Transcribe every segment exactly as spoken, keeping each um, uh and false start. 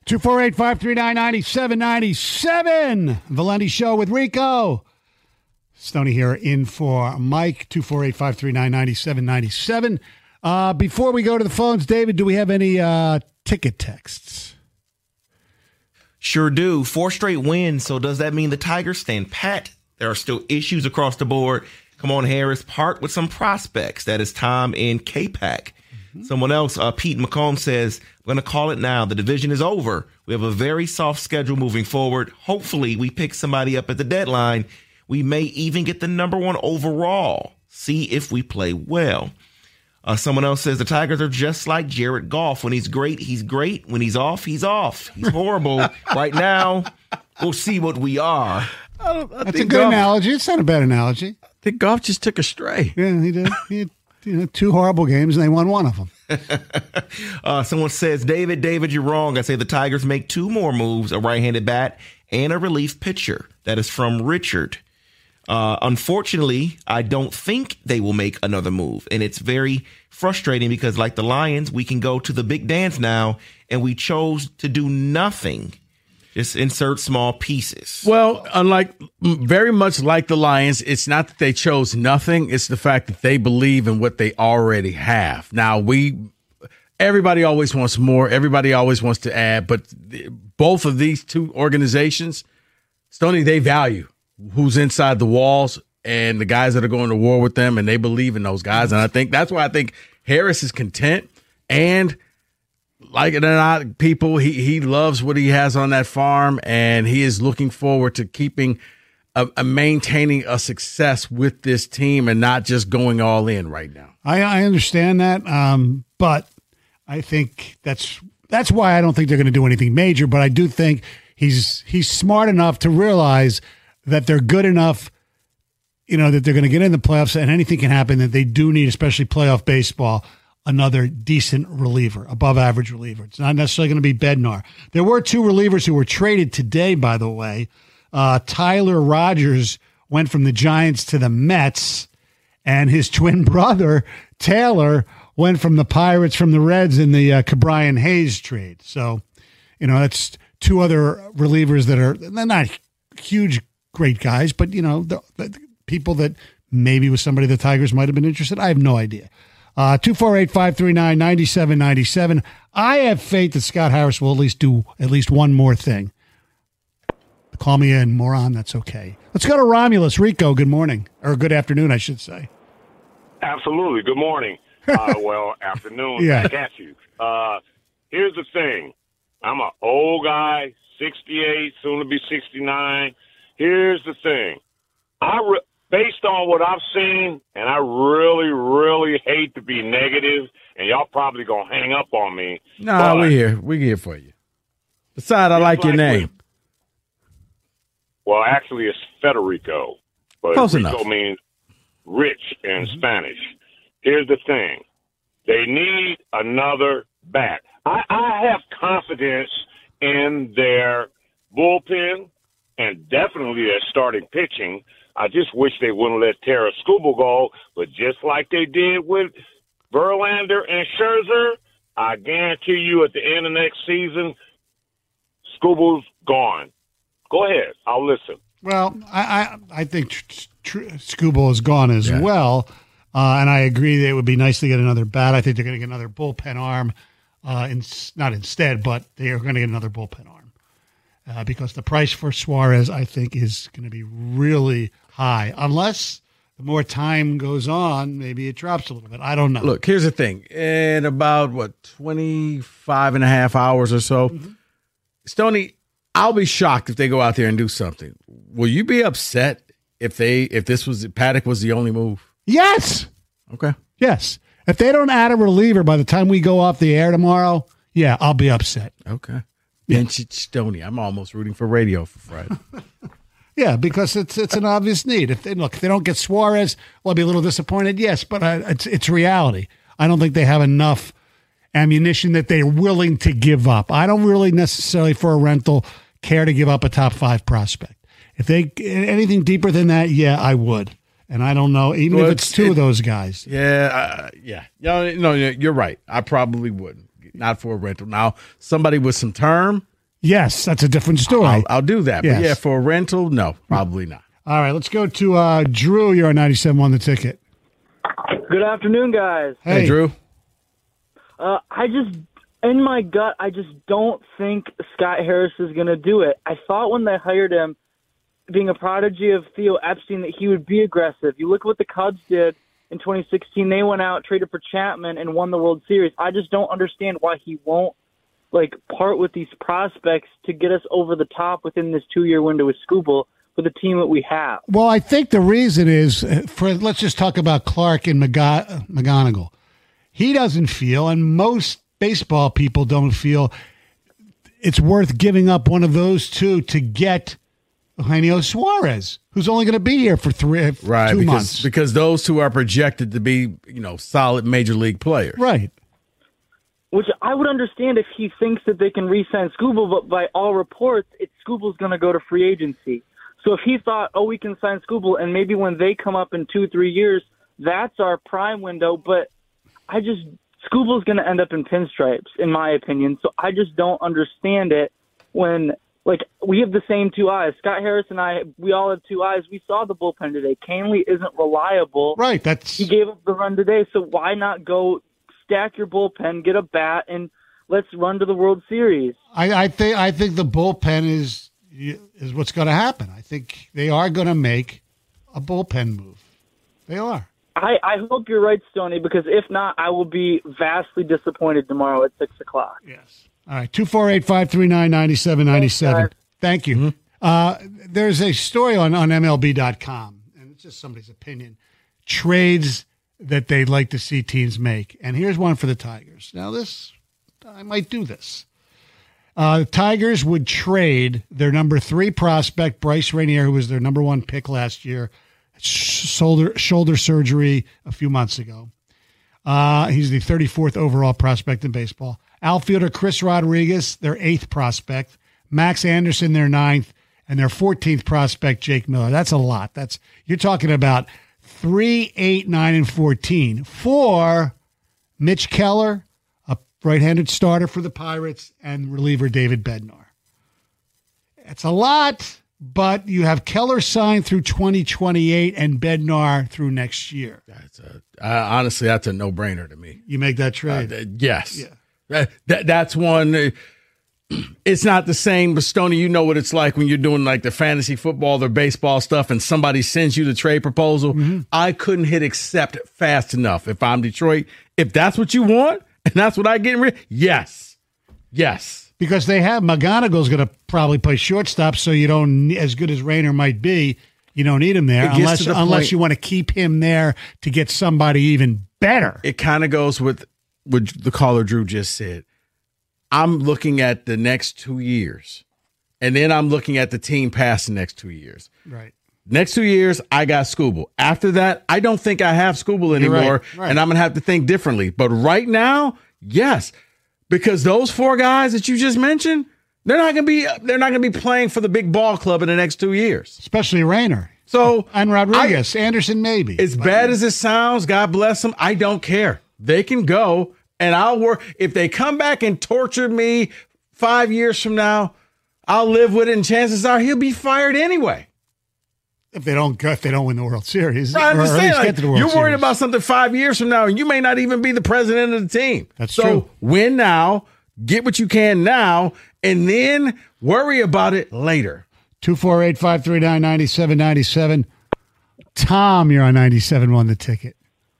two four eight, five three nine, nine seven nine seven. Valenti Show with Rico. Stoney here in for Mike. two four eight, five three nine, nine seven nine seven. Uh, before we go to the phones, David, do we have any uh, ticket texts? Sure do. Four straight wins. So does that mean the Tigers stand pat? There are still issues across the board. Come on, Harris, part with some prospects. That is Tom in K-Pac. Mm-hmm. Someone else, uh, Pete McComb, says, I'm going to call it now. The division is over. We have a very soft schedule moving forward. Hopefully we pick somebody up at the deadline. We may even get the number one overall. See if we play well. Uh, someone else says the Tigers are just like Jared Goff. When he's great, he's great. When he's off, he's off. He's horrible. Right now, we'll see what we are. I don't, I That's think a good Goff, analogy. It's not a bad analogy. I think Goff just took a stray. Yeah, he did. He had you know, two horrible games, and they won one of them. uh, someone says, David, David, you're wrong. I say the Tigers make two more moves, a right-handed bat and a relief pitcher. That is from Richard. Uh, unfortunately, I don't think they will make another move. And it's very frustrating because, like the Lions, we can go to the big dance now, and we chose to do nothing. Just insert small pieces. Well, unlike very much like the Lions, it's not that they chose nothing. It's the fact that they believe in what they already have. Now, we everybody always wants more. Everybody always wants to add. But both of these two organizations, Stoney, they value who's inside the walls and the guys that are going to war with them, and they believe in those guys. And I think that's why I think Harris is content. And like it or not, people, he, he loves what he has on that farm, and he is looking forward to keeping a, a maintaining a success with this team and not just going all in right now. I, I understand that, um, but I think that's that's why I don't think they're going to do anything major. But I do think he's he's smart enough to realize that they're good enough, you know, that they're going to get in the playoffs and anything can happen, that they do need, especially playoff baseball, another decent reliever, above average reliever. It's not necessarily going to be Bednar. There were two relievers who were traded today, by the way. Uh, Tyler Rogers went from the Giants to the Mets, and his twin brother, Taylor, went from the Pirates from the Reds in the uh, Cabrian Hayes trade. So, you know, that's two other relievers that are, they're not huge, great guys, but, you know, the, the people that maybe with somebody the Tigers might have been interested. I have no idea. Uh, two four eight, five three nine, nine seven nine seven. I have faith that Scott Harris will at least do at least one more thing. Call me a moron. That's okay. Let's go to Romulus. Rico, good morning. Or good afternoon, I should say. Absolutely. Good morning. Uh, well, afternoon. Yeah. I got you. Uh, here's the thing. I'm an old guy, sixty-eight, soon to be sixty-nine. Here's the thing. I re- based on what I've seen, and I really, really hate to be negative, and y'all probably going to hang up on me. No, nah, we're here. We're here for you. Besides, I like, like your name. When, well, actually, it's Federico. But Close Rico enough. means rich in Mm-hmm. Spanish. Here's the thing. They need another bat. I, I have confidence in their bullpen and definitely their starting pitching. I just wish they wouldn't let Tara Skubal go, but just like they did with Verlander and Scherzer, I guarantee you at the end of next season, Skubal's gone. Go ahead. I'll listen. Well, I I, I think tr- tr- Skubal is gone as Yeah. well, uh, and I agree that it would be nice to get another bat. I think they're going to get another bullpen arm, uh, in, not instead, but they are going to get another bullpen arm uh, because the price for Suarez, I think, is going to be really high, unless the more time goes on, maybe it drops a little bit. I don't know. Look, here's the thing. In about, what, twenty-five and a half hours or so, mm-hmm. Stoney, I'll be shocked if they go out there and do something. Will you be upset if they if this was Paddock was the only move? Yes. Okay. Yes. If they don't add a reliever by the time we go off the air tomorrow, yeah, I'll be upset. Okay. Bench it, Stoney. I'm almost rooting for radio for Friday. Yeah, because it's it's an obvious need. If they look, if they don't get Suarez, well, I'll be a little disappointed. Yes, but I, it's it's reality. I don't think they have enough ammunition that they're willing to give up. I don't really necessarily for a rental care to give up a top five prospect. If they anything deeper than that, yeah, I would. And I don't know, even well, if it's two it, of those guys. Yeah, uh, yeah, no, no, you're right. I probably wouldn't. Not for a rental. Now, somebody with some term, Yes, that's a different story. I'll, I'll do that. Yes. But yeah, for a rental, no, probably not. All right, let's go to uh, Drew. You're on ninety-seven on the ticket. Good afternoon, guys. Hey, Hey, Drew. Uh, I just, in my gut, I just don't think Scott Harris is going to do it. I thought when they hired him, being a prodigy of Theo Epstein, that he would be aggressive. You look at what the Cubs did in twenty sixteen. They went out, traded for Chapman, and won the World Series. I just don't understand why he won't like part with these prospects to get us over the top within this two-year window with Skubal with the team that we have. Well, I think the reason is uh, for let's just talk about Clark and McGo- McGonigal. He doesn't feel, and most baseball people don't feel, it's worth giving up one of those two to get Eugenio Suarez, who's only going to be here for three, Right, two because, months. because those two are projected to be, you know, solid major league players. Right. Which I would understand if he thinks that they can re-sign Skubal, but by all reports, it's Skubal's going to go to free agency. So if he thought, oh, we can sign Skubal, and maybe when they come up in two, three years, that's our prime window. But I just Skubal's going to end up in pinstripes, in my opinion. So I just don't understand it when, like, we have the same two eyes. Scott Harris and I, we all have two eyes. We saw the bullpen today. Canley isn't reliable. Right. That's He gave up the run today, so why not go stack your bullpen, get a bat, and let's run to the World Series? I, I think I think the bullpen is is what's going to happen. I think they are going to make a bullpen move. They are. I, I hope you're right, Stoney, because if not, I will be vastly disappointed tomorrow at six o'clock. Yes. All right. two four eight, five three nine, nine seven nine seven. Thanks, guys. Thank you. Uh, there's a story on, on M L B dot com, and it's just somebody's opinion. Trades that they'd like to see teams make. And here's one for the Tigers. Now, this, I might do this. Uh, the Tigers would trade their number three prospect, Bryce Rainier, who was their number one pick last year, shoulder, shoulder surgery a few months ago. Uh, he's the thirty-fourth overall prospect in baseball. Outfielder Chris Rodriguez, their eighth prospect. Max Anderson, their ninth. And their fourteenth prospect, Jake Miller. That's a lot. That's you're talking about three, eight, nine, and fourteen for Mitch Keller, a right-handed starter for the Pirates, and reliever David Bednar. It's a lot, but you have Keller signed through twenty twenty-eight and Bednar through next year. That's a, uh, honestly, that's a no-brainer to me. You make that trade. Uh, yes. Yeah. That, that, that's one. Uh, it's not the same, but Stoney, you know what it's like when you're doing like the fantasy football or baseball stuff and somebody sends you the trade proposal. Mm-hmm. I couldn't hit accept fast enough. If I'm Detroit, if that's what you want and that's what I get rid, yes. Yes. Because they have McGonigal's going to probably play shortstop, so you don't, as good as Rayner might be, you don't need him there unless the unless point, you want to keep him there to get somebody even better. It kind of goes with what the caller Drew just said. I'm looking at the next two years, and then I'm looking at the team past the next two years. Right. Next two years, I got Skubal. After that, I don't think I have Skubal anymore, right, right. and I'm going to have to think differently. But right now, yes, because those four guys that you just mentioned, they're not going to be they're not going to be playing for the big ball club in the next two years. Especially Rayner. So and Rodriguez, I, Anderson maybe. As bad as it sounds, God bless them, I don't care. They can go. And I'll work. If they come back and torture me five years from now, I'll live with it. And chances are he'll be fired anyway. If they don't, if they don't win the World Series, Right, I'm or just at saying, least like, get to the World you're worried Series. about something five years from now, and you may not even be the president of the team. That's so true. Win now, get what you can now, and then worry about it later. two four eight, five three nine, nine seven nine seven. Tom, you're on ninety-seven on the ticket.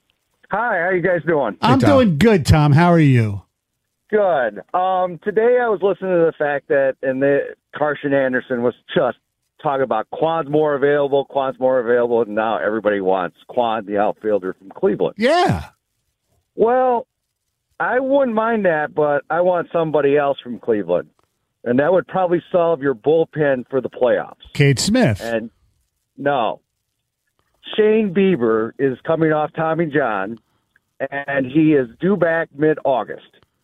Hi, how you guys doing? I'm Tom. doing good, Tom. How are you? Good. Um, today I was listening to the fact that and the Carson Anderson was just talking about Quan's more available, Quan's more available, and now everybody wants Quan, the outfielder from Cleveland. Yeah. Well, I wouldn't mind that, but I want somebody else from Cleveland. And that would probably solve your bullpen for the playoffs. Cade Smith. And no. Shane Bieber is coming off Tommy John, and he is due back mid-August.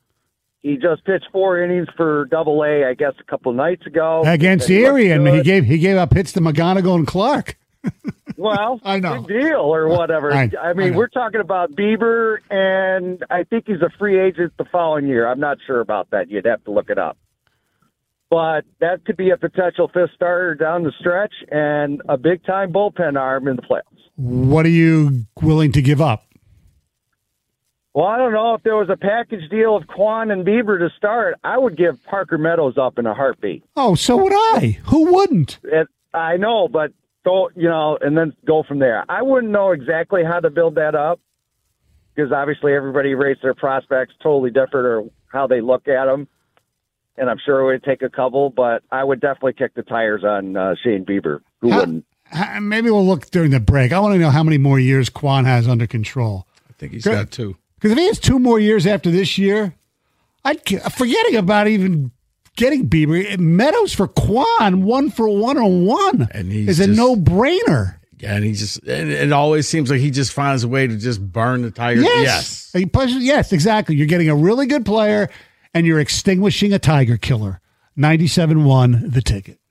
He just pitched four innings for Double A, I guess, a couple nights ago. Against He Erie, and looked he good. gave he gave up hits to McGonigal and Clark. Well, I know. big deal or whatever. I- I, I mean, know. we're talking about Bieber, and I think he's a free agent the following year. I'm not sure about that. You'd have to look it up. but that could be a potential fifth starter down the stretch and a big-time bullpen arm in the playoffs. What are you willing to give up? Well, I don't know if there was a package deal of Kwan and Bieber to start. I would give Parker Meadows up in a heartbeat. Oh, so would I. Who wouldn't? It, I know, but go, you know, and then go from there. I wouldn't know exactly how to build that up because obviously everybody rates their prospects totally different or how they look at them. And I'm sure it would take a couple, but I would definitely kick the tires on uh, Shane Bieber. Who how, wouldn't? How, maybe we'll look during the break. I want to know how many more years Kwan has under control. I think he's Good. got two. Because if he has two more years after this year, I'd forgetting about even getting Bieber. Meadows for Kwan, one for one on one, And he's is a just- no brainer. Yeah, and he just and it always seems like he just finds a way to just burn the Tigers. Yes, Yes. He pushes, yes, exactly. You're getting a really good player, and you're extinguishing a Tiger killer. ninety-seven one, The Ticket.